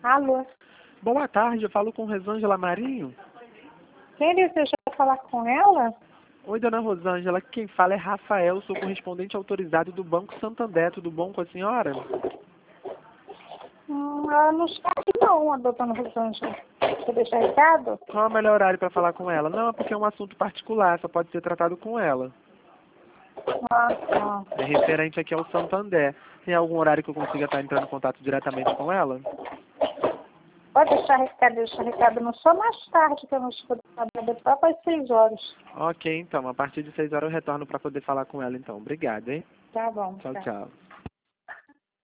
Alô? Boa tarde, eu falo com Rosângela Marinho. Quem deseja falar com ela? Oi, dona Rosângela, quem fala é Rafael, sou correspondente autorizado do Banco Santander, tudo bom com a senhora? Ela não está aqui não, a doutora Rosângela. Você deixa recado? Qual é o melhor horário para falar com ela? Não, é porque é um assunto particular, só pode ser tratado com ela. Tá. É referente aqui ao Santander. Tem algum horário que eu consiga estar entrando em contato diretamente com ela? Pode deixar recado não só mais tarde, que eu não estou trabalhando para as 6 horas. Ok, então, a partir de 6 horas eu retorno para poder falar com ela, então. Obrigado, hein? Tá bom. Tchau, Tá. tchau.